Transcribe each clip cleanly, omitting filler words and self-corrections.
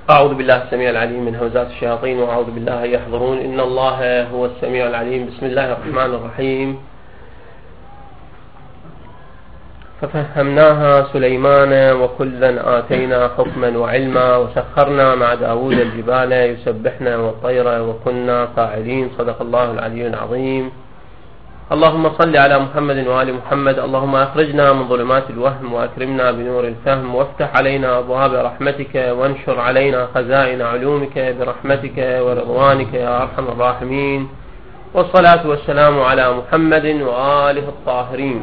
أعوذ بالله السميع العليم من همزات الشياطين وأعوذ بالله أن يحضرون. إن الله هو السميع العليم. بسم الله الرحمن الرحيم. ففهمناها سليمان وكلا آتينا حكما وعلما وسخرنا مع داود الجبال يسبحنا والطير وكنا فاعلين. صدق الله العلي العظيم. اللهم صل على محمد وآل محمد. اللهم أخرجنا من ظلمات الوهم وأكرمنا بنور الفهم وافتح علينا أبواب رحمتك وانشر علينا خزائن علومك برحمتك ورضوانك يا أرحم الراحمين. والصلاة والسلام على محمد وآله الطاهرين.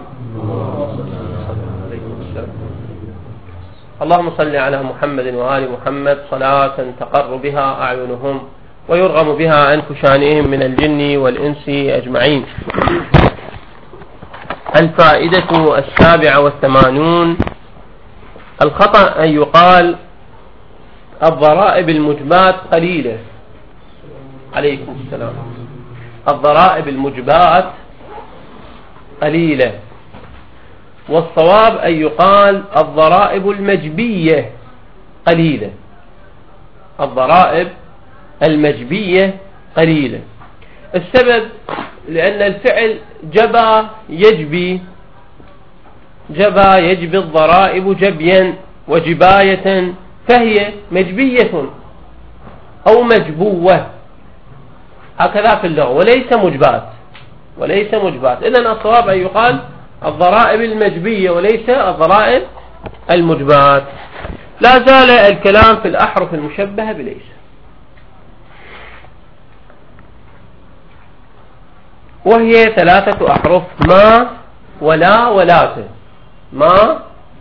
اللهم صل على محمد وآل محمد صلاة تقر بها أعينهم ويرغم بها أنف شانهم من الجن والإنس أجمعين. الفائدة 87. الخطأ أن يقال الضرائب المجبات قليلة. عليكم السلام. الضرائب المجبات قليلة، والصواب أن يقال الضرائب المجبية قليلة. الضرائب المجبية قليلة. السبب لأن الفعل جبى يجبي، جبى يجبي الضرائب جبيا وجباية، فهي مجبية أو مجبوة هكذا في اللغة، وليس مجبات، وليس مجبات. إذن الصواب أن يقال الضرائب المجبية وليس الضرائب المجبات. لا زال الكلام في الأحرف المشبهة بليس. وهي 3 أحرف: ما ولا ولاته. ما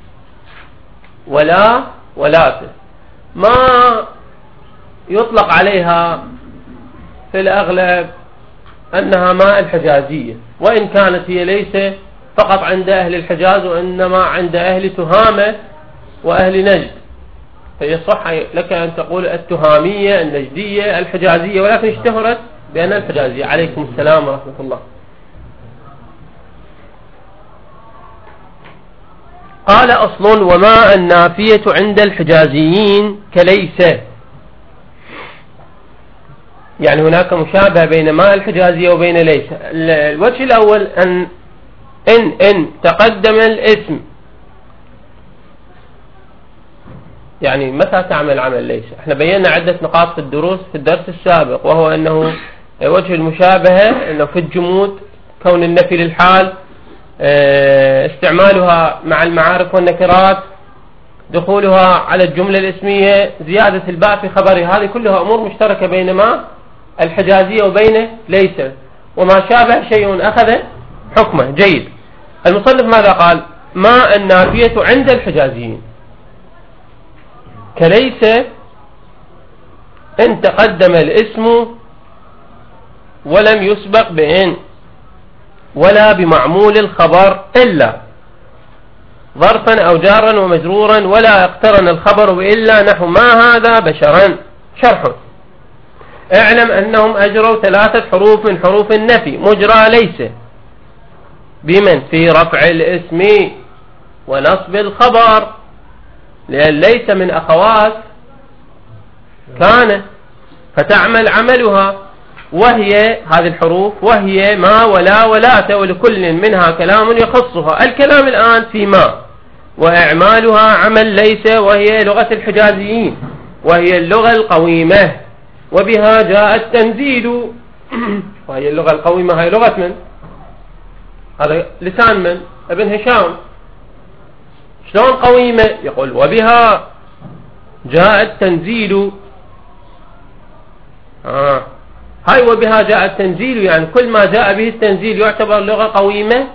ولا ولاته. ما يطلق عليها في الأغلب أنها ما الحجازية، وإن كانت هي ليس فقط عند أهل الحجاز وإنما عند أهل تهامة وأهل نجد، فيصح لك أن تقول التهامية النجدية الحجازية، ولكن اشتهرت بأن الحجازية. عليكم السلام ورحمة الله. قال أصل: وما النافية عند الحجازيين كليس. يعني هناك مشابهة بين ما الحجازية وبين ليس. الوجه الأول أن إن تقدم الاسم، يعني متى تعمل عمل ليس. احنا بينا عدة نقاط في الدرس السابق، وهو أنه وجه المشابهة أنه في الجمود كون النفي للحال، استعمالها مع المعارف والنكرات، دخولها على الجملة الاسمية، زيادة الباء في خبرها، هذه كلها أمور مشتركة بين ما الحجازية وبين ليس. وما شابه شيء أخذ حكمه. جيد. المصنف ماذا قال؟ ما النافية عند الحجازيين كليس إن تقدم الاسم ولم يسبق بإن ولا بمعمول الخبر إلا ظرفا أو جارا ومجرورا، ولا اقترن الخبر بإلا نحو ما هذا بشرا. شرح: اعلم أنهم أجروا 3 حروف من حروف النفي مجرى ليس بمن في رفع الاسم ونصب الخبر، لأن ليس من أخوات كان، فتعمل عملها، وهي هذه الحروف، وهي ما ولا ولات، ولكل منها كلام يخصها. الكلام الآن في ما، وإعمالها عمل ليس، وهي لغة الحجازيين، وهي اللغة القويمة، وبها جاء التنزيل. وهي اللغة القويمة هي لغة من؟ هذا لسان من؟ ابن هشام. شلون قويمة؟ يقول وبها جاء التنزيل. هاي وبها جاء التنزيل، يعني كل ما جاء به التنزيل يعتبر لغة قويمة.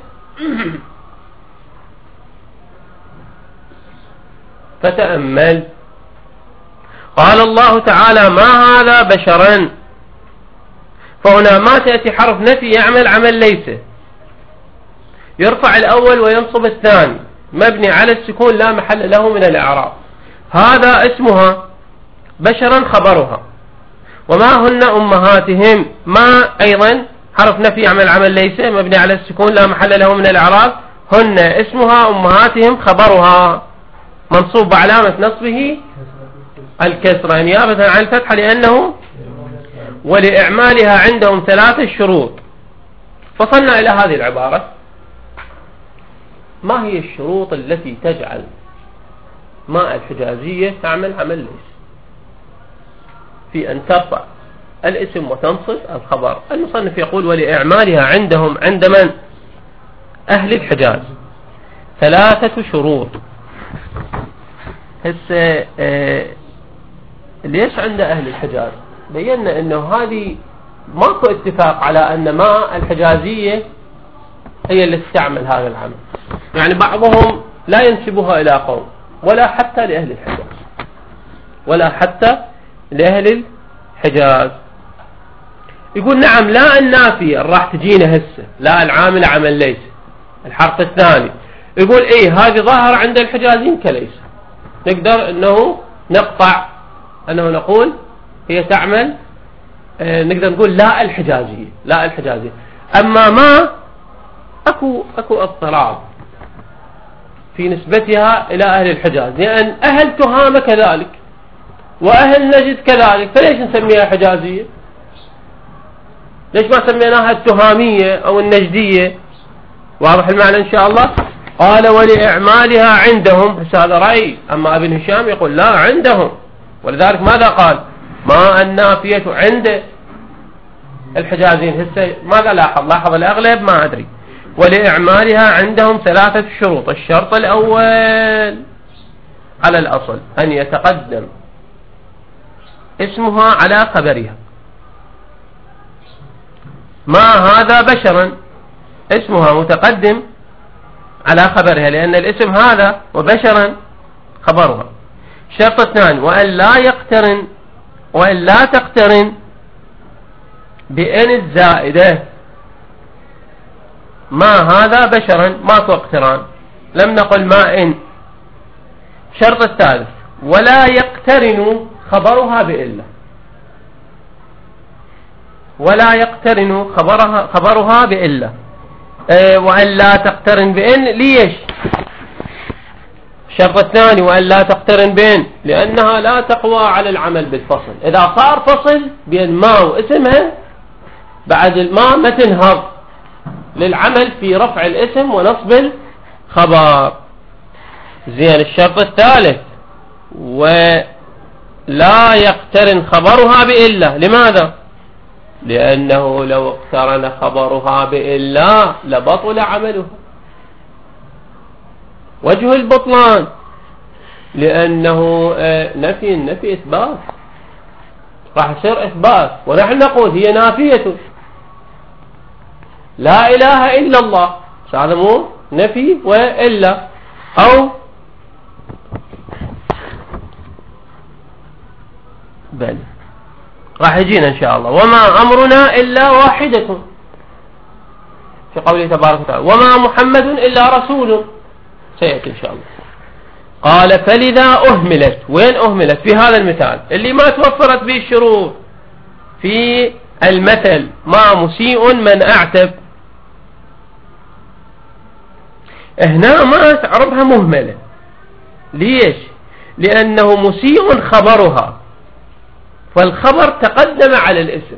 فتأمل. قال الله تعالى ما هذا بشرا، فهنا ما تأتي حرف نفي يعمل عمل ليس، يرفع الأول وينصب الثاني، مبني على السكون لا محل له من الإعراب. هذا اسمها، بشرا خبرها. وما هن أمهاتهم، ما أيضا حرف نفي يعمل عمل ليس، مبني على السكون لا محل له من الإعراب. هن اسمها، أمهاتهم خبرها، منصوب بعلامة نصبه الكسرة نيابة عن الفتحة لأنه ولإعمالها عندهم 3 شروط. فصلنا إلى هذه العبارة: ما هي الشروط التي تجعل ما الحجازية تعمل عمل ليس؟ في أن ترفع الاسم وتنصب الخبر. المصنف يقول: ولإعمالها عندهم، عند من؟ أهل الحجاز، 3 شروط. هسه ليش عند أهل الحجاز؟ بينا أنه هذه ماكو اتفاق على أن ما الحجازية هي اللي تستعمل هذا العمل. يعني بعضهم لا ينسبها إلى قوم، ولا حتى لأهل الحجاز، ولا حتى لأهل الحجاز. يقول: نعم، لا النافية راح تجينا هسه، لا العامل عمل ليس. الحرف الثاني يقول: ايه هذه ظاهرة عند الحجازين كليس، نقدر انه نقطع انه نقول هي تعمل، نقدر نقول لا الحجازية، لا الحجازية. اما ما اكو اضطراب في نسبتها الى اهل الحجاز، لان اهل تهامة كذلك واهل نجد كذلك، فليش نسميها حجازية؟ ليش ما سميناها التهامية او النجدية؟ واضح المعنى ان شاء الله. قال: ولإعمالها عندهم. هذا رأي. اما ابن هشام يقول لا عندهم، ولذلك ماذا قال؟ ما النافية عند الحجازين. هسه ماذا لاحظ الاغلب ما ادري. ولإعمالها عندهم 3 شروط. الشرط الاول على الاصل ان يتقدم اسمها على خبرها. ما هذا بشرا، اسمها متقدم على خبرها، لأن الاسم هذا وبشرا خبرها. الشرط الثاني: وأن لا تقترن بإن الزائدة. ما هذا بشرا، ماكو اقتران، لم نقل ما إن. الشرط الثالث: ولا يقترن خبرها بإلا. ولا يقترن خبرها بإلا. وأن لا تقترن بإن. ليش؟ الشرط الثاني: وأن لا تقترن بإن لأنها لا تقوى على العمل بالفصل. إذا صار فصل بين ما واسمها، بعد الماء ما تنهض للعمل في رفع الاسم ونصب الخبر. زين. الشرط الثالث: ولا يقترن خبرها بإلا. لماذا؟ لأنه لو اقترن خبرها بإلا لبطل عملها. وجه البطلان: لأنه نفي إثبات، راح يصير إثبات، ونحن نقول هي نافية لا إله إلا الله. هذا مو نفي وإلا. أو بل راح يجينا إن شاء الله: وما أمرنا إلا واحدة، في قوله تبارك وتعالى: وما محمد إلا رسول، سيأتي إن شاء الله. قال: فلذا أهملت. وين أهملت؟ في هذا المثال اللي ما توفرت به الشروط. في المثل: ما مسيء من أعتب. هنا ما تعربها مهملة. ليش؟ لأنه مسيء خبرها، فالخبر تقدم على الاسم،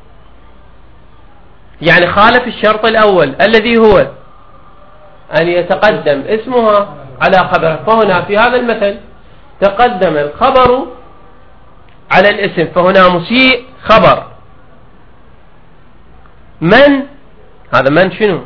يعني خالف الشرط الأول الذي هو أن يتقدم اسمها على خبرها. فهنا في هذا المثل تقدم الخبر على الاسم، فهنا مسيء خبر. من هذا؟ من شنو؟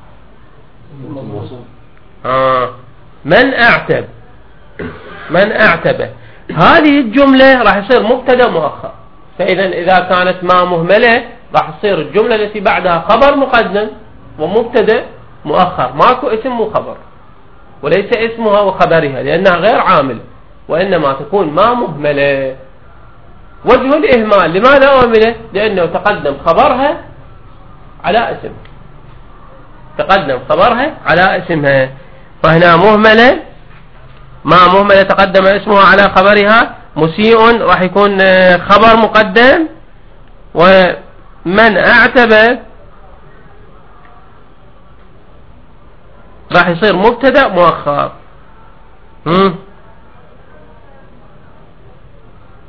من أعتب. من أعتبه. هذه الجملة راح يصير مبتدا مؤخر. إذا كانت ما مهملة راح تصير الجملة التي بعدها خبر مقدم ومبتدا مؤخر. ماكو اسم مو خبر، وليس اسمها وخبرها، لأنها غير عامل، وإنما تكون ما مهملة. وجه الإهمال: لماذا أهملة؟ لأنه تقدم خبرها على اسم، تقدم خبرها على اسمها. فهنا مهملة، ما مهملة تقدم اسمها على خبرها. مسيء راح يكون خبر مقدم، ومن أعتب راح يصير مبتدأ مؤخر.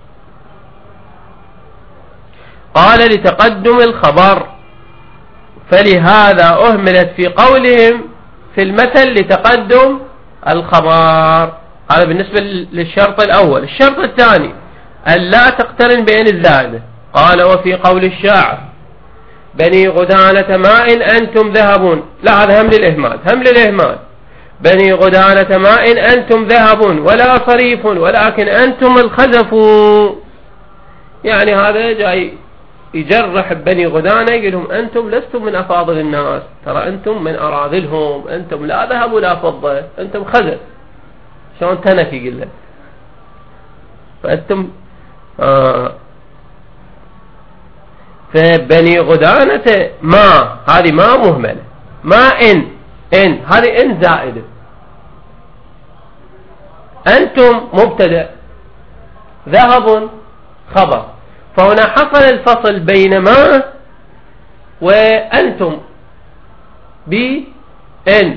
قال لتقدم الخبر، فلهذا أهملت في قولهم في المثل لتقدم الخبر. هذا بالنسبة للشرط الأول. الشرط الثاني ألا تقترن بين الزائدة. قال وفي قول الشاعر بني غدانة ماء أنتم ذهبون، لا هذا هم للإهمال. بني غدانة ماء أنتم ذهب ولا صريف ولكن أنتم الخزف. يعني هذا جاي يجرح بني غدانة، يقول لهم أنتم لستم من أفاضل الناس، ترى أنتم من أراذلهم، أنتم لا ذهب ولا فضة، أنتم خزف. شلون تنك يقول له فأنتم فبني غدانة ما، هذه ما مهملة، ما إن هذه إن زائدة، أنتم مبتدأ، ذهب خبر. فهنا حصل الفصل بين ما وأنتم بإن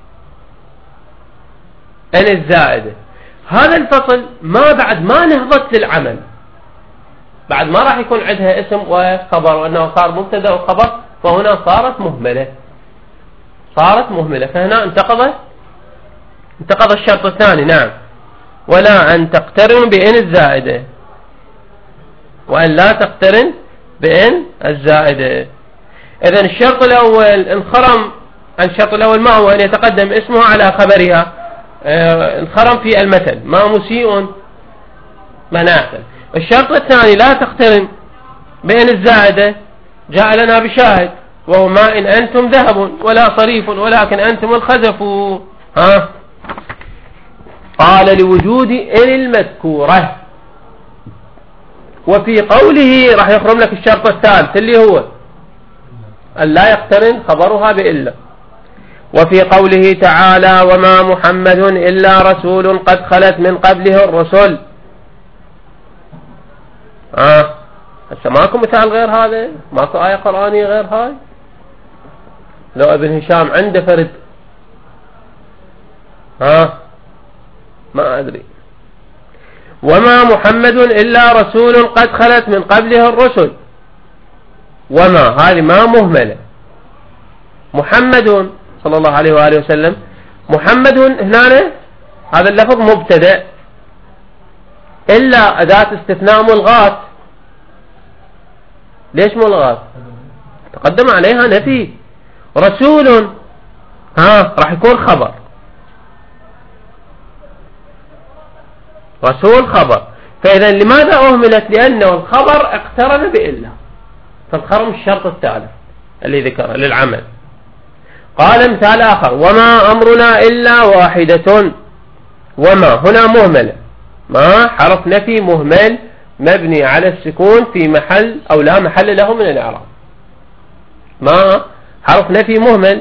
الزائدة. هذا الفصل ما بعد ما نهضت للعمل، بعد ما راح يكون عندها اسم وخبر، وأنه صار مبتدأ وخبر، فهنا صارت مهملة. فهنا انتقض الشرط الثاني. نعم، ولا أن تقترن بإن الزائدة، وأن لا تقترن بإن الزائدة. إذن الشرط الأول انخرم. الشرط الأول ما هو؟ أن يتقدم اسمها على خبرها. انخرم في المثل ما مسيء مناخل. الشرط الثاني لا تقترن بإن الزائدة، جاء لنا بشاهد وهو ما إن أنتم ذهب ولا صريف ولكن أنتم الخزف. قال لوجود إن المذكورة. وفي قوله راح يخرم لك الشرط الثالث اللي هو أن لا يقترن خبرها بإلا. وفي قوله تعالى وما محمد إلا رسول قد خلت من قبله الرسل. هسه ماكو مثال غير هذا؟ ماكو آية قرآنية غير هاي؟ لو ابن هشام عنده فرد ما أدري. وما محمد إلا رسول قد خلت من قبله الرسل. وما هذه ما مهملة. محمد صلى الله عليه وآله وسلم، محمد هنا هذا اللفظ مبتدأ، إلا أداة استثناء ملغاة. ليش ملغاة؟ تقدم عليها نفي. رسول راح يكون خبر، رسول خبر. فإذا لماذا أهملت؟ لأنه الخبر اقترن بإلا، فانخرم الشرط الثالث اللي ذكره للعمل. قال مثال آخر وما أمرنا إلا واحدة. وما هنا مهملة، ما حرف نفي مهمل مبني على السكون في محل أو لا محل له من الإعراب. ما حرف نفي مهمل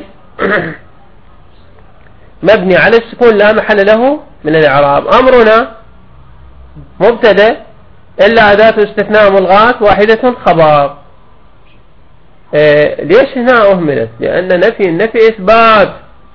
مبني على السكون لا محل له من الإعراب. أمرنا مبتدأ إلا أداة استثناء ملغاة واحدة خبر. ليش هنا أهملت؟ لأن النفي إثبات،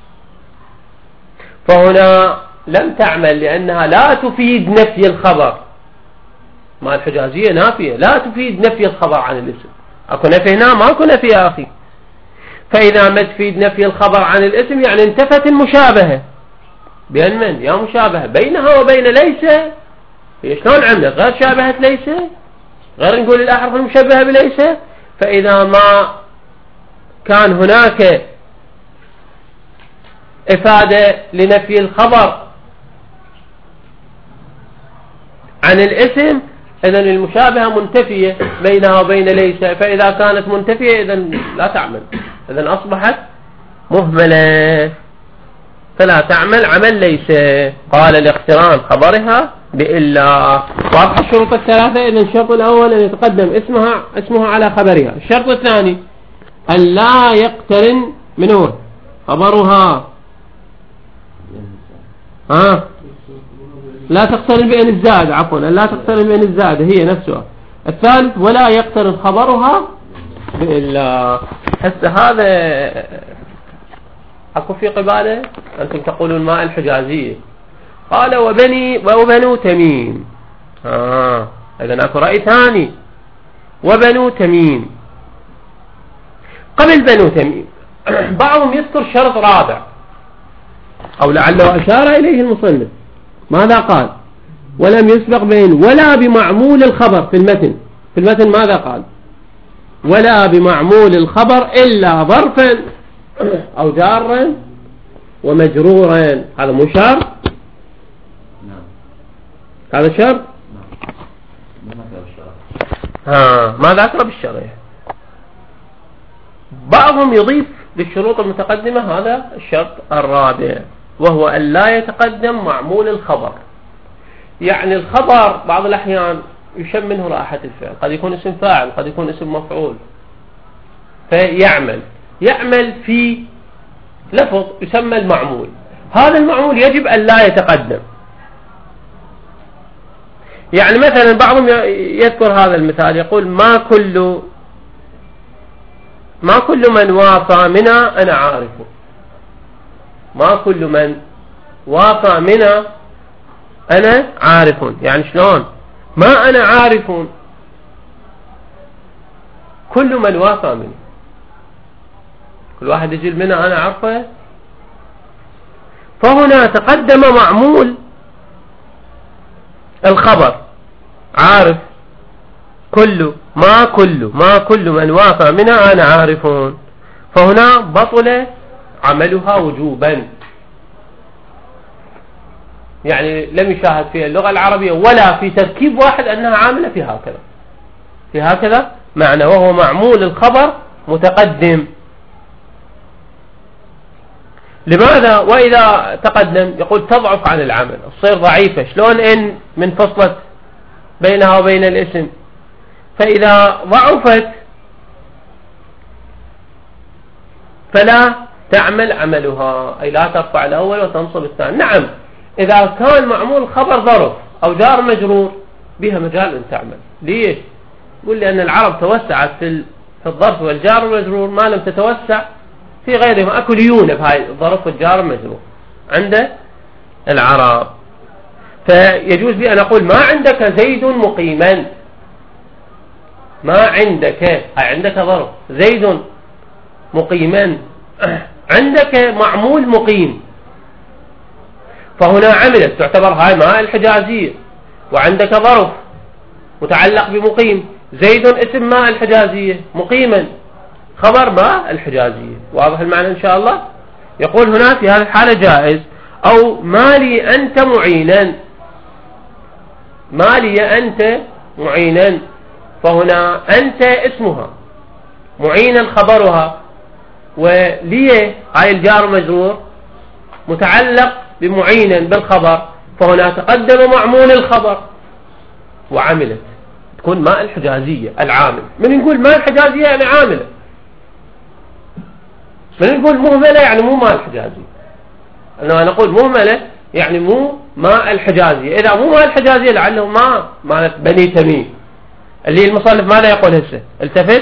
فهنا لم تعمل لأنها لا تفيد نفي الخبر. ما الحجازية نافية لا تفيد نفي الخبر عن الاسم. أكو نفي هنا؟ ما أكو نفي يا أخي. فإذا ما تفيد نفي الخبر عن الاسم يعني انتفت المشابهة. بين من؟ يا مشابهة بينها وبين ليس. هي شلون عملت؟ غير شابهة ليس، غير نقول الأحرف المشبهة بليس. فإذا ما كان هناك إفادة لنفي الخبر عن الاسم، إذن المشابهة منتفية بينها وبين ليس. فإذا كانت منتفية إذن لا تعمل، إذن أصبحت مهملة فلا تعمل عمل ليس. قال لاقتران خبرها بإلا. واضح الشروط الثلاثة. إذن الشرط الأول أن يتقدم اسمها على خبرها. الشرط الثاني أن لا يقترن منه خبرها، لا تقترن بأن الزائد، عفوا لا تقترن بأن الزائد هي نفسها. الثالث ولا يقترن خبرها بإلا. هسه هذا أكو في قبالة أنتم تقولون ماء الحجازية. قال وبنو تميم. إذن أكو رأي ثاني وبنو تميم. قبل بنو تميم بعضهم يذكر شرط رابع، أو لعله أشار إليه المصنف. ماذا قال؟ ولم يسبق بين ولا بمعمول الخبر في المتن. في المتن ماذا قال؟ ولا بمعمول الخبر إلا ظرفا أو جارا ومجرورا. هذا مو شرط؟ هذا شرط؟ ما ذكر بالشرع. بعضهم يضيف للشروط المتقدمة هذا الشرط الرابع، وهو أن لا يتقدم معمول الخبر. يعني الخبر بعض الأحيان يشم منه رائحة الفعل، قد يكون اسم فاعل، قد يكون اسم مفعول، يعمل في لفظ يسمى المعمول. هذا المعمول يجب أن لا يتقدم. يعني مثلا بعضهم يذكر هذا المثال، يقول ما كل من وافى منا أنا عارفه. ما كل من وافى منا أنا عارف. يعني شلون؟ ما أنا عارف كل من وافى مني. كل واحد يجي منا أنا عارفه. فهنا تقدم معمول الخبر عارف. ما كل من وافى منا أنا عارفون. فهنا بطل عملها وجوبا. يعني لم يشاهد في اللغة العربية ولا في تركيب واحد أنها عاملة في هكذا معنى، وهو معمول الخبر متقدم. لماذا؟ وإذا تقدم يقول تضعف عن العمل، تصير ضعيفة. شلون إن من فصلت بينها وبين الاسم؟ فإذا ضعفت فلا تعمل عملها، أي لا ترفع الأول وتنصب الثاني. نعم، إذا كان معمول خبر ظرف أو جار مجرور بها مجال أن تعمل. ليش؟ يقول لأن العرب توسعت في الظرف والجار المجرور ما لم تتوسع في غيرهم. أكو ليونة بهاي الظرف والجار المجرور عند العرب. فيجوز لي أن أقول ما عندك زيد مقيما. ما عندك، عندك ظرف، زيد مقيما، عندك معمول مقيم. فهنا عملت، تعتبر هاي ما الحجازية. وعندك ظرف متعلق بمقيم، زيد اسم ما الحجازية، مقيما خبر ما الحجازية. واضح المعنى إن شاء الله؟ يقول هنا في هذه الحالة جائز. أو ما لي أنت معينا. ما لي أنت معينا. فهنا أنت اسمها، معينا خبرها، ولي هاي الجار مجرور متعلق بمعينا بالخبر. فهنا تقدم معمول الخبر وعملت، تكون ماء الحجازية العامل. من نقول ماء الحجازية يعني عاملة، من نقول مهملة يعني مو ماء الحجازية. أنا نقول مهملة يعني مو ماء الحجازية. إذا مو ماء الحجازية لعله ما مالت بني تميم. اللي المصنف ماذا يقول هسه؟ التفت.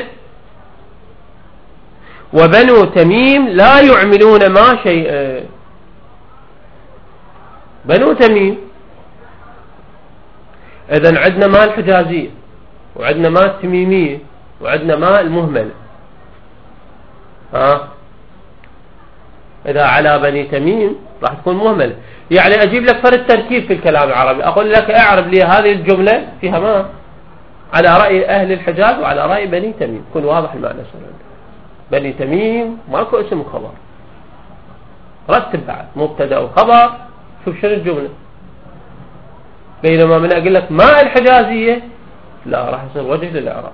وبنو تميم لا يعملون ما شيء. بنو تميم إذن عندنا ماء الحجازية، وعندنا ماء التميمية، وعندنا ماء المهملة. إذا على بني تميم راح تكون مهملة. يعني أجيب لك فرد تركيب في الكلام العربي، أقول لك أعرف لي هذه الجملة فيها ما على رأي أهل الحجاز وعلى رأي بني تميم. يكون واضح المعنى. بني تميم ماكو اسم خبر، رتب بعد مبتدا وخبر، شوف شنو الجملة. بينما من أقول لك ما الحجازية لا، راح يصير وجه للإعراب.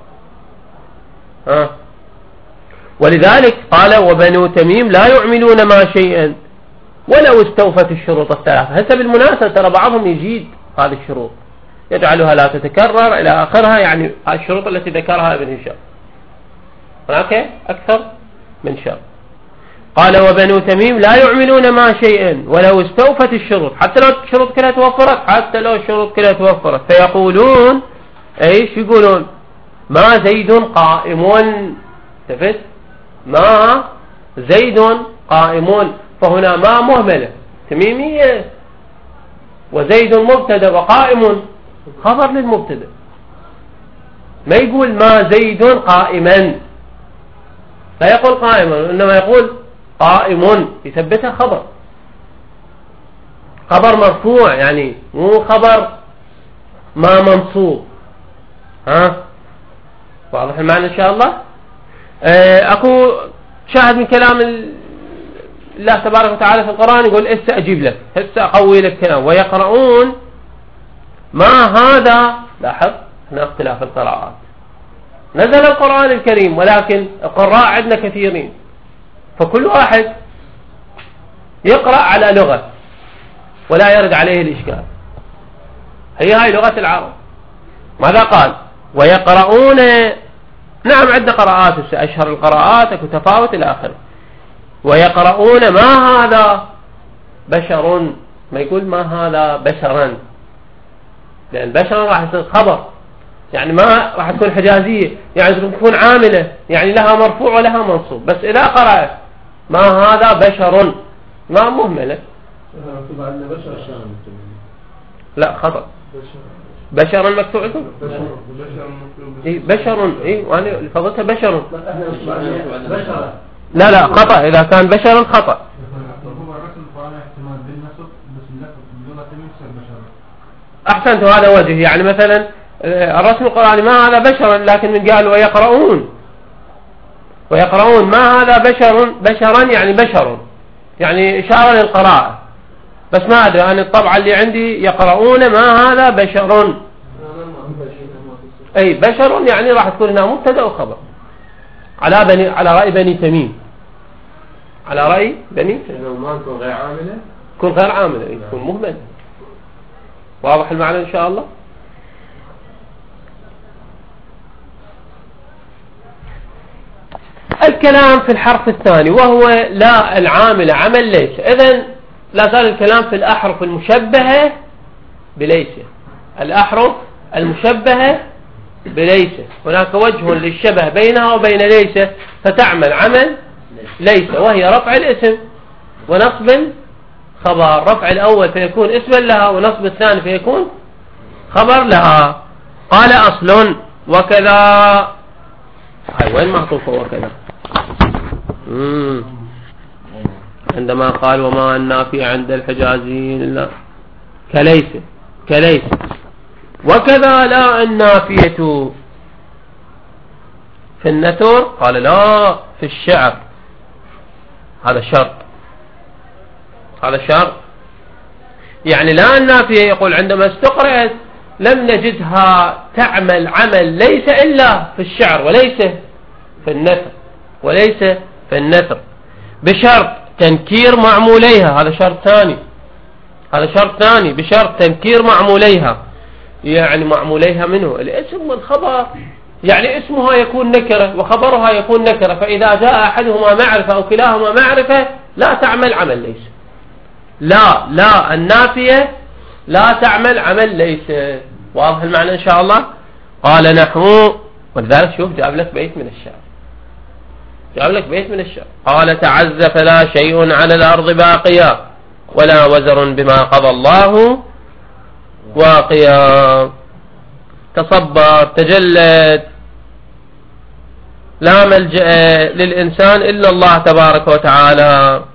ولذلك قال وبنو تميم لا يعملون ما شيئا ولو استوفت الشروط الثلاثة. هسه بالمناسبة ترى بعضهم يجيد هذه الشروط يجعلها لا تتكرر إلى آخرها، يعني الشروط التي ذكرها ابن هشام هناك أكثر من شرط. قال وبنو تميم لا يعملون ما شيئا ولو استوفت الشروط، حتى لو الشروط كلها توفرت، فيقولون ايش يقولون؟ ما زيد قائم. تفت؟ ما زيد قائم. فهنا ما مهملة تميمية، وزيد مبتدا وقائم خبر للمبتدا. ما يقول ما زيد قائما، لا يقول قائما، إنما يقول قائم، يثبتها خبر، خبر مرفوع، يعني مو خبر ما منصوب. ها واضح المعنى إن شاء الله؟ أكو شاهد من كلام الله تبارك وتعالى في القرآن، يقول هسه أجيب لك، هسه أقوي لك كلام. ويقرؤون ما هذا، لاحظ هنا اختلاف القراءات، نزل القرآن الكريم ولكن القراء عندنا كثيرين، فكل واحد يقرأ على لغة ولا يرد عليه الإشكال، هاي لغة العرب. ماذا قال؟ ويقرؤون، نعم عندنا قراءات، أشهر القراءات تفاوت إلى آخره. ويقرؤون ما هذا بشر، ما يقول ما هذا بشرا، لأن بشرا راح يصير خبر، يعني ما راح تكون حجازية، يعني تكون عاملة، يعني لها مرفوع ولها منصوب. بس إذا قرأت ما هذا بشر ما مهملة، لا خطأ، بشرا مكتوب عندكم؟ بشر، وانا فضلتها بشر، لا خطأ، إذا كان بشرا خطأ. أحسنت، هذا وجه، يعني مثلا الرسم القرآني ما هذا بشرا، لكن من قال ويقرؤون ما هذا بشرا يعني بشر، يعني إشارة للقراءة. بس ما أدري أنا الطبعة اللي عندي يقرؤون ما هذا بشر، أي بشر يعني راح تكون هنا مبتدأ وخبر، على رأي بني تميم، على رأي بني تميم ما تكون غير عاملة، تكون غير عاملة، تكون مهملة. واضح المعنى إن شاء الله؟ الكلام في الحرف الثاني وهو لا العامل عمل ليس. إذن لا زال الكلام في الأحرف المشبهة بليس، الأحرف المشبهة بليس، هناك وجه للشبه بينها وبين ليس، فتعمل عمل ليس، وهي رفع الاسم ونصب الخبر. رفع الأول فيكون اسما لها، ونصب الثاني فيكون خبر لها. قال أصل وكذا، هاي وين معطوفة وكذا؟ عندما قال وما النافي عند الحجازيين إلا كليس. وكذا لا النافية في النثر، قال لا في الشعر، هذا شرط، يعني لا النافية يقول عندما استقرأت لم نجدها تعمل عمل ليس إلا في الشعر وليس في النثر، بشرط تنكير معموليها، هذا شرط ثاني، بشرط تنكير معموليها، يعني معموليها منه الاسم والخبر، يعني اسمها يكون نكرة وخبرها يكون نكرة، فإذا جاء أحدهما معرفة أو كلاهما معرفة لا تعمل عمل ليس. لا النافية لا تعمل عمل ليس. واضح المعنى إن شاء الله؟ قال نحو، ولذلك شوف جاب لك بيت من الشعر، قال تعز فلا شيء على الأرض باقيا ولا وزر بما قضى الله واقيا، تصبر تجلد، لا ملجأ للإنسان إلا الله تبارك وتعالى،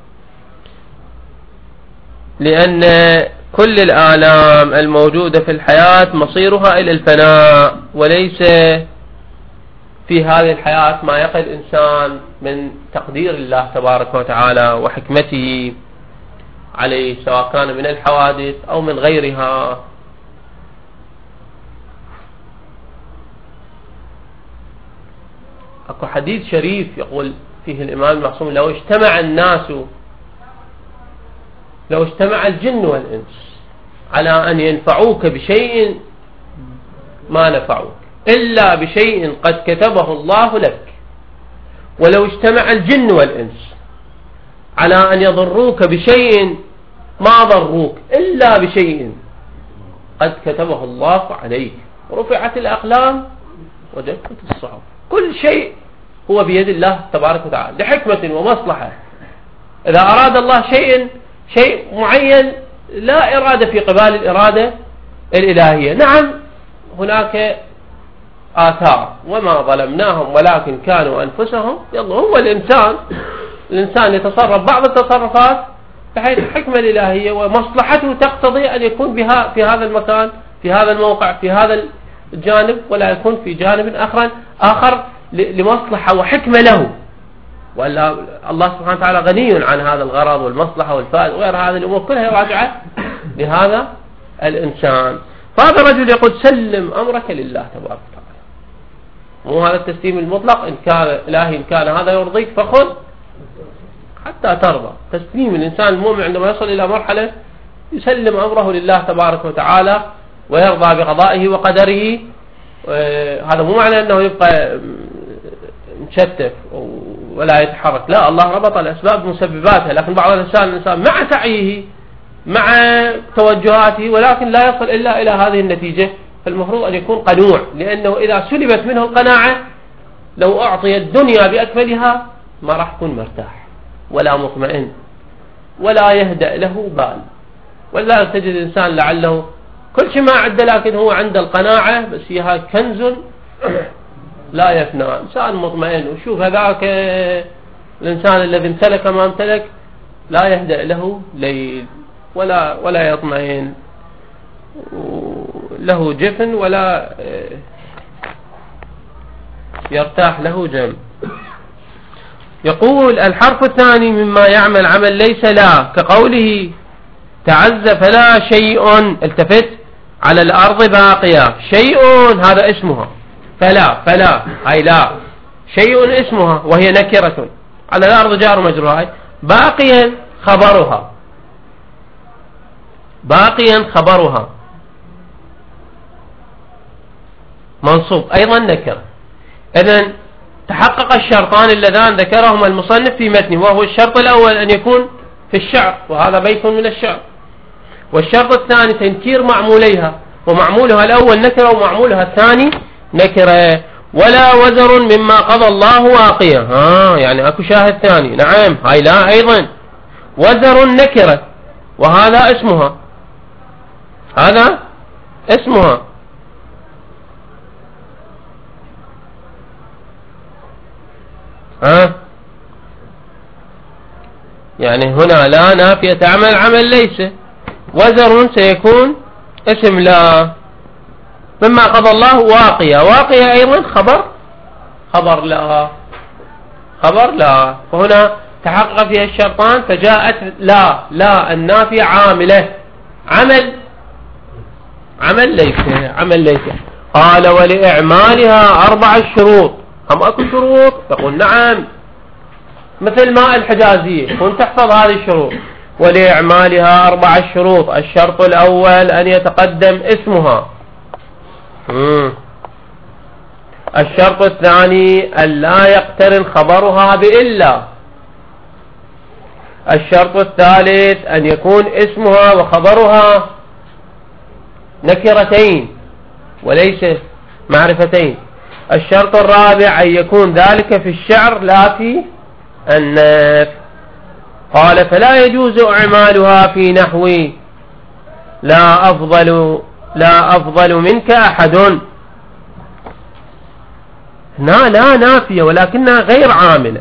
لأن كل الآلام الموجودة في الحياة مصيرها إلى الفناء، وليس في هذه الحياة ما يقع الإنسان من تقدير الله تبارك وتعالى وحكمته عليه، سواء كان من الحوادث أو من غيرها. أكو حديث شريف يقول فيه الإمام المعصوم لو اجتمع الجن والإنس على أن ينفعوك بشيء ما نفعوك إلا بشيء قد كتبه الله لك، ولو اجتمع الجن والإنس على أن يضروك بشيء ما ضروك إلا بشيء قد كتبه الله عليك، رفعت الأقلام وجفت الصحف. كل شيء هو بيد الله تبارك وتعالى لحكمة ومصلحة. إذا أراد الله شيء معين لا إرادة في قبال الإرادة الإلهية. نعم هناك آثار وما ظلمناهم ولكن كانوا أنفسهم. يلا هو الإنسان يتصرف بعض التصرفات بحيث الحكمة الإلهية ومصلحته تقتضي أن يكون بها في هذا المكان، في هذا الموقع، في هذا الجانب، ولا يكون في جانب آخر لمصلحة وحكمة له. ولا الله سبحانه وتعالى غني عن هذا الغرض والمصلحة والفائدة وغير هذه الأمور كلها راجعة لهذا الإنسان. فهذا الرجل يقول سلم أمرك لله تبارك وتعالى. مو هذا التسليم المطلق، إن كان إلهي إن كان هذا يرضيك فخذ حتى ترضى. تسليم الإنسان المؤمن عندما يصل إلى مرحلة يسلم أمره لله تبارك وتعالى ويرضى بقضائه وقدره. هذا مو معنى أنه يبقى مشتف ولا يتحرك، لا، الله ربط الأسباب بمسبباتها، لكن بعض الإنسان مع سعيه مع توجهاته ولكن لا يصل إلا إلى هذه النتيجة. فالمفروض أن يكون قنوع، لأنه إذا سلبت منه القناعة لو أعطي الدنيا بأكملها ما راح يكون مرتاح ولا مطمئن ولا يهدأ له بال. ولا تجد الإنسان لعله كل شيء ما عنده لكن هو عنده القناعة، بس هي كنز لا يفنى، إنسان مطمئن. وشوف هذاك الإنسان الذي امتلك ما امتلك لا يهدأ له ليل ولا يطمئن، له جفن ولا يرتاح له جنب. يقول الحرف الثاني مما يعمل عمل ليس لا، كقوله تعز فلا شيء التفت على الأرض باقية. شيء هذا اسمها، فلا أي لا، شيء اسمها وهي نكرة، على الأرض جار مجرور، باقيا خبرها منصوب أيضا نكرة. إذن تحقق الشرطان اللذان ذكرهما المصنف في متنه، وهو الشرط الأول أن يكون في الشعر، وهذا بيت من الشعر، والشرط الثاني تنكير معموليها، ومعمولها الأول نكرة ومعمولها الثاني نكرة. ولا وزر مما قضى الله واقية، يعني أكو شاهد ثاني، نعم، هاي لا أيضا وزر نكرة وهذا اسمها، هذا اسمها. يعني هنا لا نافية تعمل عمل ليس، وزر سيكون اسم لا. مما قضى الله واقية أيضا خبر لا. فهنا تحقق فيها الشرطان، فجاءت لا النافية عاملة عمل ليس. قال ولإعمالها 4 شروط. هم أكو شروط؟ يقول نعم، مثل ماء الحجازية كنت تحفظ هذه الشروط. ولإعمالها 4 شروط. الشرط الأول أن يتقدم اسمها. الشرط الثاني أن لا يقترن خبرها بإلا. الشرط الثالث أن يكون اسمها وخبرها نكرتين وليس معرفتين. الشرط الرابع أن يكون ذلك في الشعر لا في النثر. قال فلا يجوز إعمالها في نحو لا أفضل منك أحد. لا نافية ولكنها غير عاملة.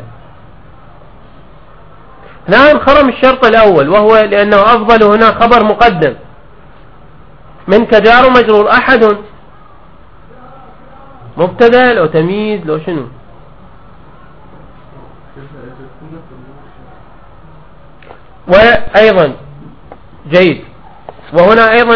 لا انخرم الشرط الأول، وهو لأنه أفضل هنا خبر مقدم، منك جار مجرور، أحد مبتدأ لو تمييز لو شنو. وأيضا جيد، وهنا أيضا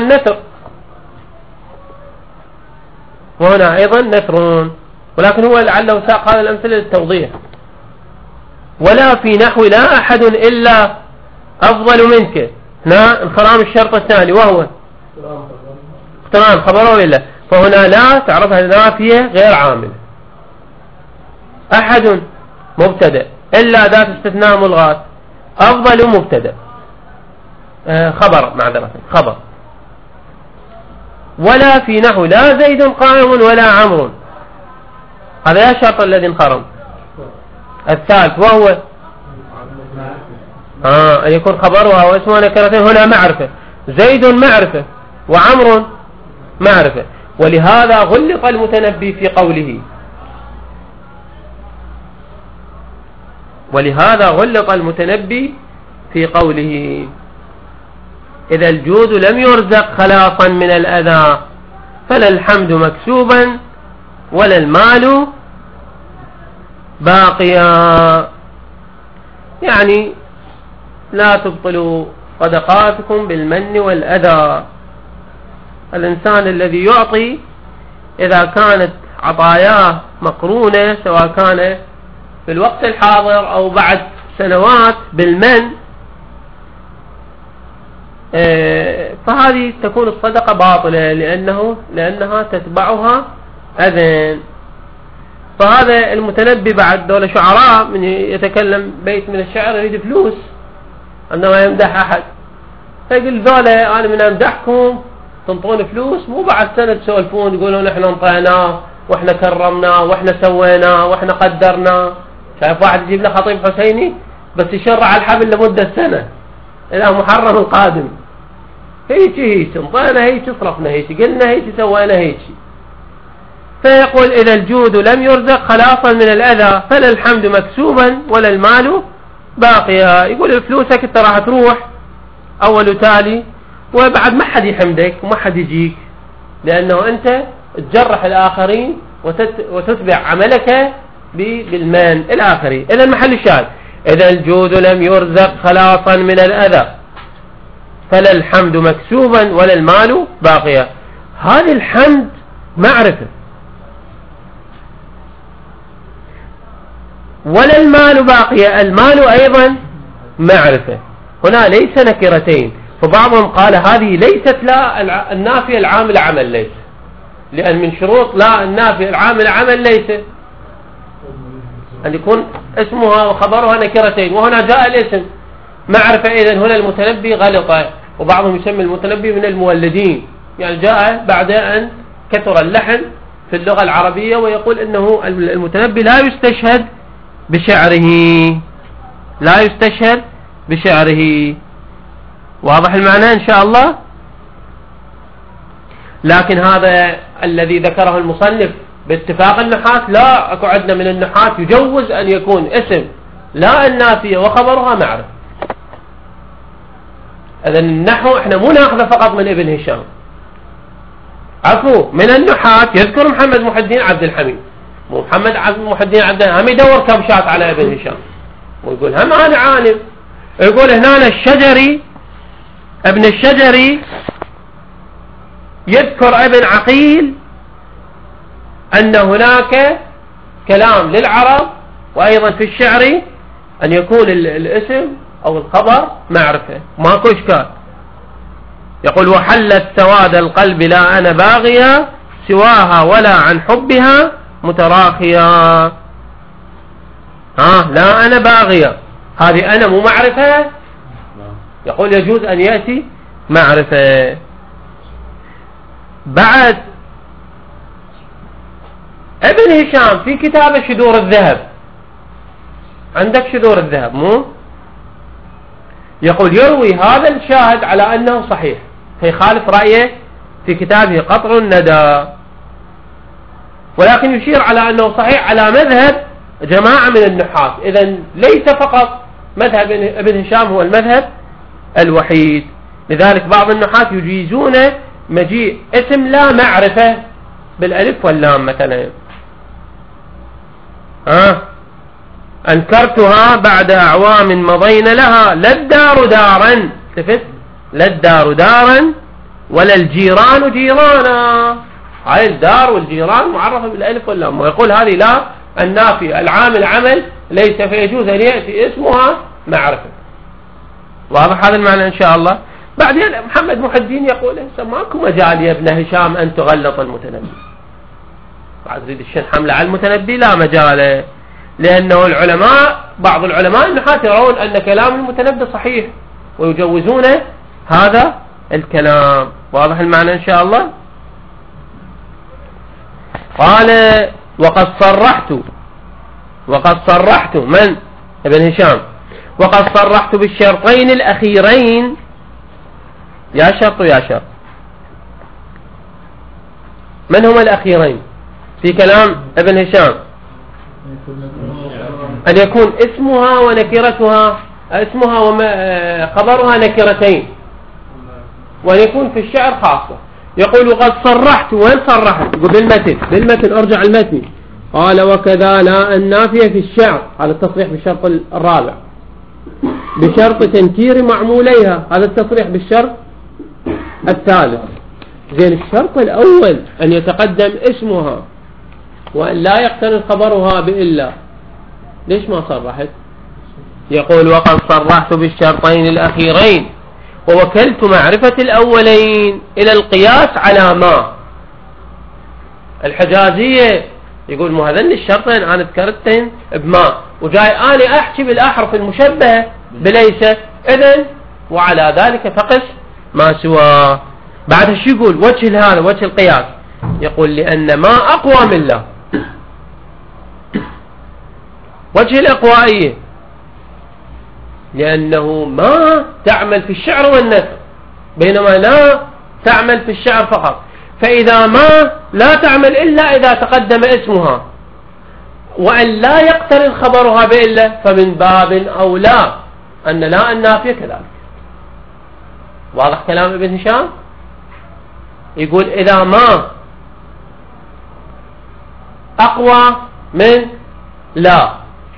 نثر، ولكن هو لعله ساق هذا الأمثلة للتوضيح. ولا في نحو لا أحد إلا أفضل منك. هنا انخرام الشرط الثاني وهو اقتران خبره إلا، فهنا لا تعرفها نافية غير عاملة. أحد مبتدأ، إلا ذات استثناء ملغاة، أفضل مبتدأ خبر. ولا في نحو لا زيد قائم ولا عمرو. هذا الشرط الذي انخرم. الثالث وهو أن يكون خبرها واسمها نكرتين. هنا معرفة، زيد معرفة وعمر معرفة. ولهذا غلط المتنبي في قوله، ولهذا غلط المتنبي في قوله: إذا الجود لم يرزق خلاصا من الأذى فلا الحمد مكسوبا ولا المال باقيا. يعني لا تبطلوا صدقاتكم بالمن والأذى. الإنسان الذي يعطي إذا كانت عطاياه مقرونة سواء كان في الوقت الحاضر أو بعد سنوات بالمن، فهذه تكون الصدقة باطلة لأنها تتبعها أذى. فهذا المتنبي بعد دولة شعراء من يتكلم بيت من الشعر يريد فلوس عندما يمدح أحد، فيقول ذولا أنا من أمدحكم تنطون فلوس، مو بعد سنة تسولفون تقولون احنا انطيناه واحنا كرمناه واحنا سويناه واحنا قدرناه. شايف واحد يجيب له خطيب حسيني بس يشرع الحبل لمدة سنة إلى محرم القادم، هيك انطينا هيك صرفنا هيك قلنا هيك سوينا هيك. فيقول إذا الجود لم يرزق خلاصا من الأذى فلا الحمد مكسوبا ولا المال باقيا. يقول فلوسك انت راح تروح أول وتالي وبعد ما حد يحمدك وما حد يجيك، لأنه أنت تجرح الآخرين وتتبع عملك بالمان الآخرين. إذا المحل الشاهد: إذا الجود لم يرزق خلاصا من الأذى فلا الحمد مكسوبا ولا المال باقيا. هذا الحمد معرفة، ولا المال باقيا، المال أيضا معرفة. هنا ليس نكرتين، فبعضهم قال هذه ليست لا النافية العامل عمل، ليس، لأن من شروط لا النافية العامل عمل ليس أن يكون اسمها وخبرها نكرتين، وهنا جاء الاسم معرفة. إذن هنا المتنبي غلط، وبعضهم يسمي المتنبي من المولدين، يعني جاء بعد أن كثر اللحن في اللغة العربية، ويقول إنه المتنبي لا يستشهد بشعره، لا يستشهد بشعره. واضح المعنى إن شاء الله؟ لكن هذا الذي ذكره المصنف باتفاق النحاة، لا أكو عندنا من النحاة يجوز أن يكون اسم لا النافية وخبرها معرفة. إذن النحو احنا مو ناخذه فقط من ابن هشام، عفو، من النحاة يذكر محمد محي الدين عبد الحميد، مو محمد محي الدين عبد الحميد يدور كبشات على ابن هشام ويقول هم أنا عالم. يقول هنا الشجري ابن الشجري يذكر ابن عقيل أن هناك كلام للعرب وأيضا في الشعر أن يكون الاسم أو الخبر معرفة، ماكو إشكال. يقول وحلت سواد القلب لا أنا باغية سواها ولا عن حبها متراخية. لا أنا باغية، هذه أنا مو معرفة. يقول يجوز أن يأتي معرفة. بعد ابن هشام في كتابه شذور الذهب، عندك شذور الذهب مو؟ يقول يروي هذا الشاهد على أنه صحيح، فيخالف رأيه في كتابه قطر الندى، ولكن يشير على أنه صحيح على مذهب جماعة من النحاة. إذن ليس فقط مذهب ابن هشام هو المذهب الوحيد، لذلك بعض النحاة يجيزون مجيء اسم لا معرفة بالألف واللام مثلا. أنكرتها بعد أعوام مضين لها لا الدار دارا، تفت لا الدار دارا ولا الجيران جيرانا. هاي الدار والجيران معرفة بالألف واللام، ويقول هذه لا النافية العامل عمل ليس، فيجوز أن يأتي اسمها معرفة. واضح هذا المعنى إن شاء الله. بعدين محمد محي الدين يقول ماكو مجال يا ابن هشام أن تغلط المتنبي، بعد يريد الشن حملة على المتنبي، لا مجال، لأنه العلماء بعض العلماء النحاة يرون أن كلام المتنبي صحيح ويجوزون هذا الكلام. واضح المعنى إن شاء الله. قال وقد صرحت من ابن هشام وقد صرحت بالشرطين الأخيرين، يا شرط يا شرط، من هما الأخيرين في كلام ابن هشام؟ أن يكون اسمها ونكرتها، اسمها وخبرها نكرتين، وأن يكون في الشعر خاصة. يقول وقد صرحت. وين صرحت؟ يقول بالمتن ارجع المتن. قال وكذا لا النافية في الشعر، هذا التصريح بالشرط الرابع، بشرط تنكير معموليها، هذا التصريح بالشرط الثالث. زين الشرط الأول أن يتقدم اسمها وأن لا يقترن خبرها بإلا، ليش ما صرحت؟ يقول وقد صرحت بالشرطين الأخيرين ووكلت معرفة الأولين إلى القياس على ما. الحجازية يقول مو هذين الشرطين أنا ذكرتهن بما، وجاي أنا أحكي بالأحرف المشبهة بليس، إذن وعلى ذلك فقس ما سوى. بعد شو يقول؟ وجه هذا وجه القياس، يقول لأن ما أقوى من لا. وجه الإقوائية لأنه ما تعمل في الشعر والنثر، بينما لا تعمل في الشعر فقط. فإذا ما لا تعمل إلا إذا تقدم اسمها وأن لا يقترن خبرها بإلا، فمن باب أولى أن لا النافية كذلك. واضح كلام ابن هشام؟ يقول إذا ما أقوى من لا،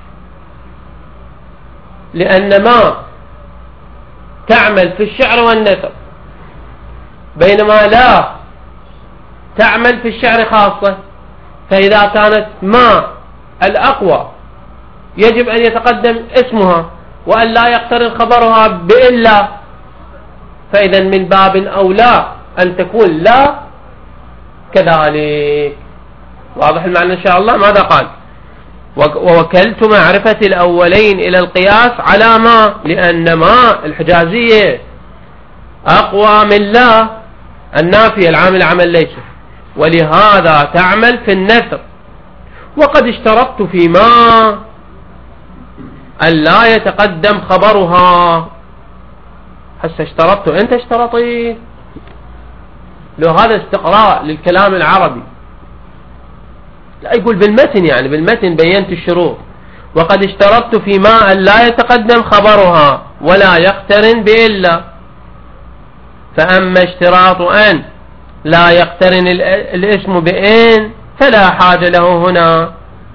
لأن ما تعمل في الشعر والنثر بينما لا تعمل في الشعر خاصة. فإذا كانت ما الأقوى يجب أن يتقدم اسمها وأن لا يقترن خبرها بإلا، فإذا من باب أولى أن تكون لا كذلك. واضح المعنى إن شاء الله؟ ماذا قال؟ ووكلت معرفة الأولين إلى القياس على ما، لأن ما الحجازية أقوى من لا النافية العامل عمل ليس، ولهذا تعمل في النثر. وقد اشترطت في ما أن لا يتقدم خبرها. هسه اشترطت، أنت اشترطي، لو هذا استقراء للكلام العربي. لا يقول بالمتن، يعني بالمتن بينت الشروط. وقد اشترطت في ما أن لا يتقدم خبرها ولا يقترن بإلا. فأما اشتراط أن لا يقترن الاسم بإن فلا حاجة له هنا.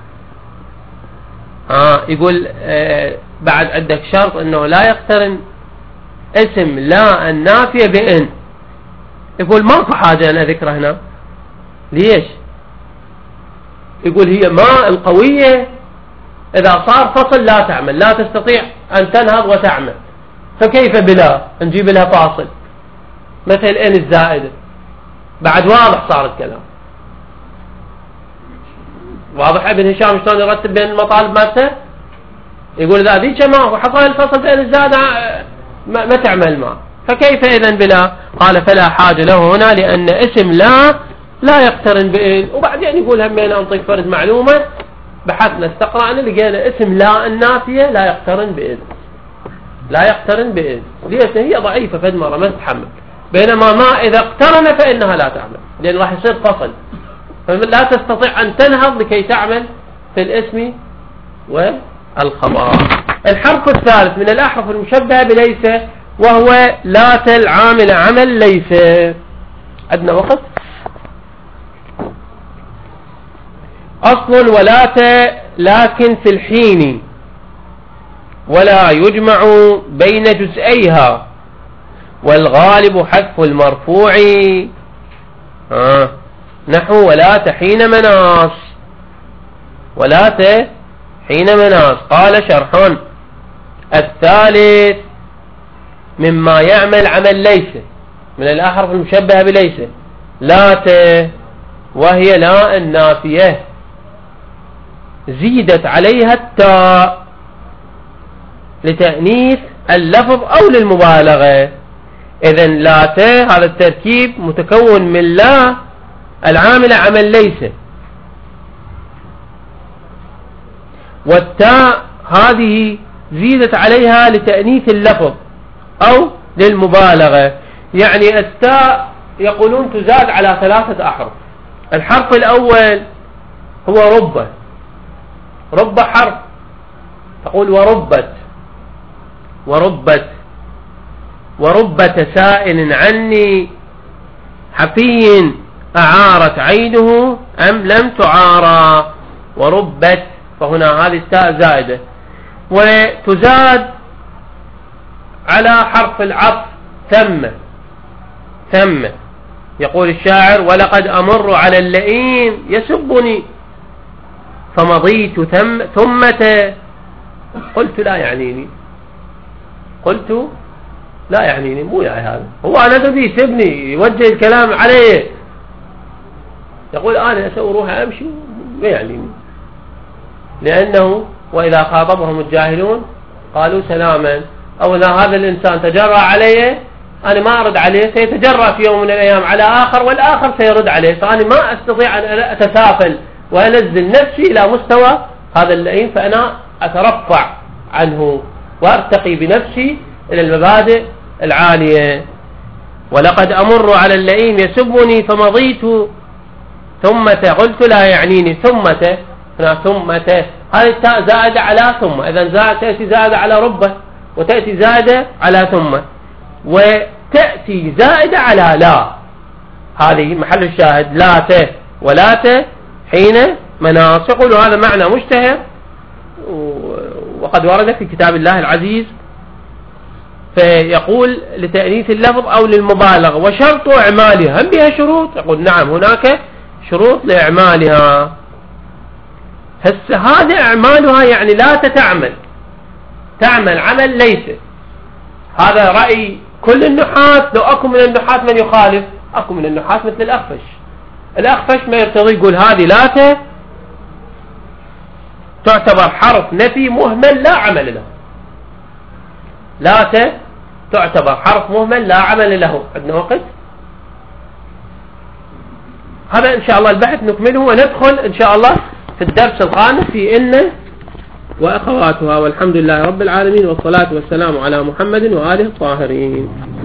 يقول بعد عندك شرط أنه لا يقترن اسم لا النافية بإن، يقول ماكو حاجة أنا ذكره هنا. ليش؟ يقول هي ما القوية إذا صار فصل لا تعمل، لا تستطيع أن تنهض وتعمل، فكيف بلا نجيب لها فاصل مثل إن الزائدة؟ بعد واضح صار الكلام. واضح ابن هشام شلون يرتب بين المطالب مالته؟ يقول إذا ذيك ما وحصل الفصل بين الزائدة ما تعمل ما، فكيف إذن بلا؟ قال فلا حاجة له هنا لأن اسم لا يقترن بإن. وبعدين يقول همين أنطيك فرد معلومة، بحثنا استقرأنا لقينا اسم لا النافية لا يقترن بإن، لا يقترن بإن، ليش؟ هي ضعيفة فد مرة ما تتحمل. بينما ما إذا اقترن فإنها لا تعمل، لأن راح يصير فصل، فلا تستطيع أن تنهض لكي تعمل في الاسم والخبر. الحرف الثالث من الأحرف المشبهة بليس وهو لات العامل عمل ليس. عندنا وقت؟ أصل ولات لكن في الحين ولا يجمع بين جزئيها، والغالب حذف المرفوع نحو ولات حين مناص. ولات حين مناص. قال شرح الثالث مما يعمل عمل ليس من الأحرف المشبهة بليس لات، وهي لا النافية زيدت عليها التاء لتأنيث اللفظ أو للمبالغة. إذن لات هذا التركيب متكون من لا العامل عمل ليس، والتاء هذه زيدت عليها لتأنيث اللفظ أو للمبالغة. يعني التاء يقولون تزاد على 3 أحرف، الحرف الأول هو رب. رب حرف، تقول وربت، وربت، وربت سائل عني حفي أعارت عينه أم لم تعارى. وربت، فهنا هذه التاء زائدة، وتزاد على حرف العطف ثم. ثم يقول الشاعر: ولقد أمر على اللئيم يسبني فمضيت ثمة قلت لا يعنيني. قلت لا يعنيني، مو يعني هذا، هو أنا ذي يسبني، يوجه الكلام عليه، يقول أنا أسوي روحي أمشي ما يعنيني، لأنه وإذا خاطبهم الجاهلون قالوا سلاما، أو إذا هذا الإنسان تجرأ عليه أنا ما أرد عليه، سيتجرأ في يوم من الأيام على آخر والآخر سيرد عليه، فأنا ما أستطيع أن أتسافل وأنزل نفسي إلى مستوى هذا اللئيم، فأنا أترفع عنه وأرتقي بنفسي إلى المبادئ العالية. ولقد أمر على اللئيم يسبني فمضيت ثمة قلت لا يعنيني. ثمة، ثمة، هذه التاء زائدة على ثم، إذن تأتي زائدة على ربة، وتأتي زائدة على ثم، وتأتي زائدة على لا. هذه محل الشاهد، لا ولا حين مناص. يقول هذا معنى مشتهر وقد ورد في كتاب الله العزيز، فيقول لتأنيث اللفظ أو للمبالغة. وشرط إعمالها، هم بها شروط؟ يقول نعم هناك شروط لإعمالها. هذا إعمالها يعني لا تعمل، تعمل عمل ليس. هذا رأي كل النحاة. لو أكو من النحاة من يخالف، أكو من النحاة مثل الأخفش. الأخفش ما يرتضي، يقول هذه لا تعتبر حرف نفي مهمل لا عمل له. لا تعتبر حرف مهمل لا عمل له. عندنا وقت؟ هذا إن شاء الله البحث نكمله، وندخل إن شاء الله في الدرس الخامس في إن وأخواتها. والحمد لله رب العالمين، والصلاة والسلام على محمد وآله الطاهرين.